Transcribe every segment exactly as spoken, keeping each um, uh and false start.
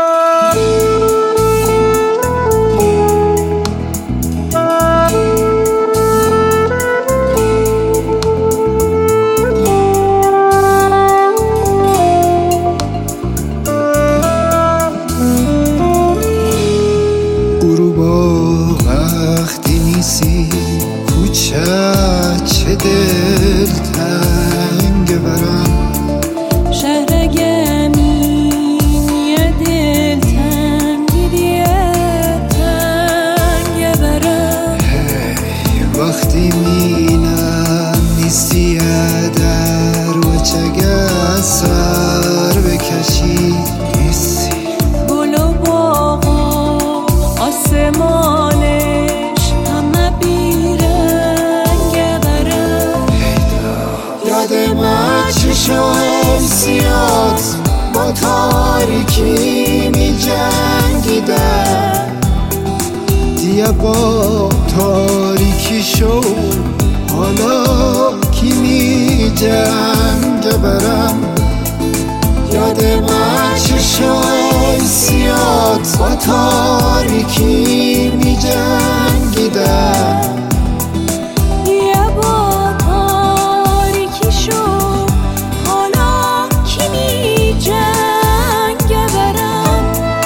وقتی نیستی کوچه چه دل تنگ برم شهر گمین یه دل تنگی دیه تنگ برم وقتی مینم نیستی در و چگه سر بکشی نیستی گل و باغ و آسمانش همه بیرنگ برم یاد من چشم سیاد با تاریکی می جنگیدن دیگه با تاریکی شو حالا کی می جنگ برم یاد من چشم سیاد با تاریکی می جنگیدن یه با تاریکی شو حالا کی می جنگ برم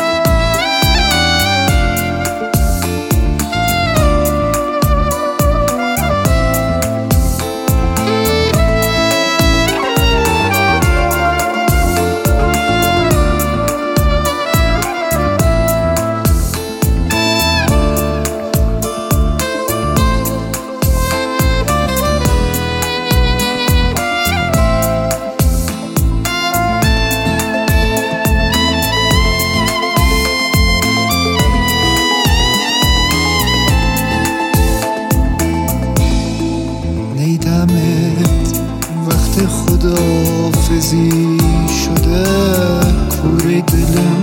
نیدمت وقت خداحافظی شده کوره دلم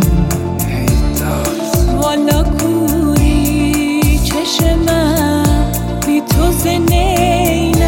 والا کوری چشمم بی تو زنیننگ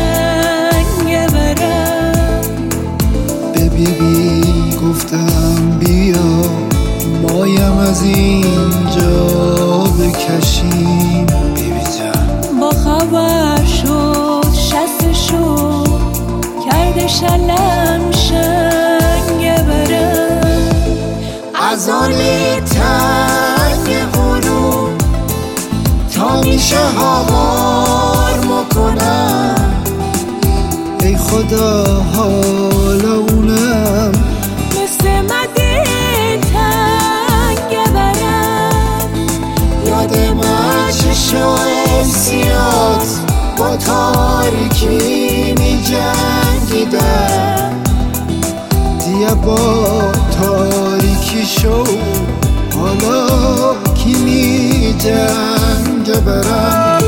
برم ببی بی گفتم بیا مایم از اینجا بکشیم بیبی جان با خبر شد شستشو کرده شلم شنگ برم از آنی تنگ غروب تا میشه هوار مکنم ای خدا حالا اونم مثل مدل تنگ برم یاد من چشم سیاد با تاریکی می جنگیدن دیگه با تاریکی شو حالا کی می جنگ برم